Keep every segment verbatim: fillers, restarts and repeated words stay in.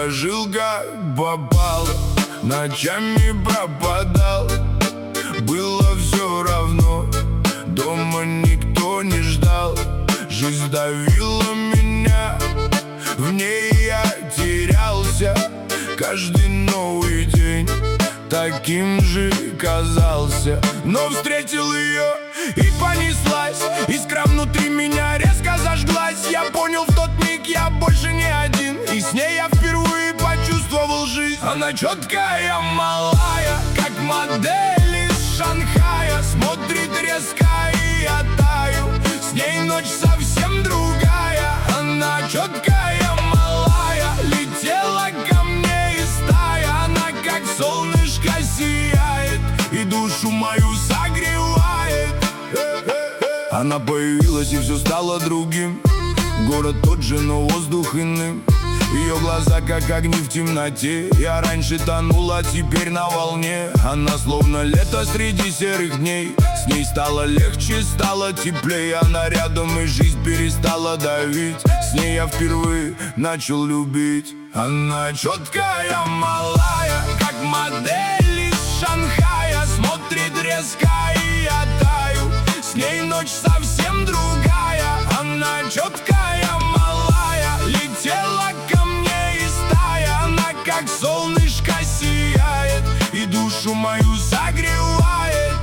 Я жил как попал, ночами пропадал. Было все равно, дома никто не ждал. Жизнь давила меня, в ней я терялся. Каждый новый день таким же казался. Но встретил ее и понеслась. Искра внутри меня резко зажглась. Я понял в тот миг, я больше не один. И с ней я впервые почувствовал жизнь. Она четкая, малая, как модель из Шанхая. Смотрит резко, и я таю. С ней ночь совсем другая. Она четкая, малая, летела ко мне из стая. Она как солнышко сияет и душу мою согревает. Она появилась, и все стало другим. Город тот же, но воздух иным. Ее глаза как огни в темноте. Я раньше тонул, а теперь на волне. Она словно лето среди серых дней. С ней стало легче, стало теплее. Она рядом, и жизнь перестала давить. С ней я впервые начал любить. Она четкая, малая, как модель из Шанхая. Смотрит резко, и я таю. С ней ночь совсем другая. Она четкая, малая, летела ко мне из стая. Она как солнышко сияет и душу мою согревает.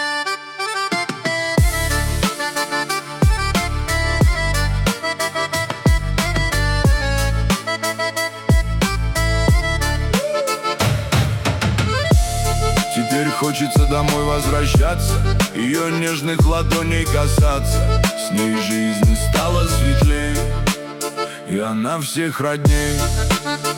Теперь хочется домой возвращаться, ее нежных ладоней касаться. С ней жизнь стала светлее, и она всех родней.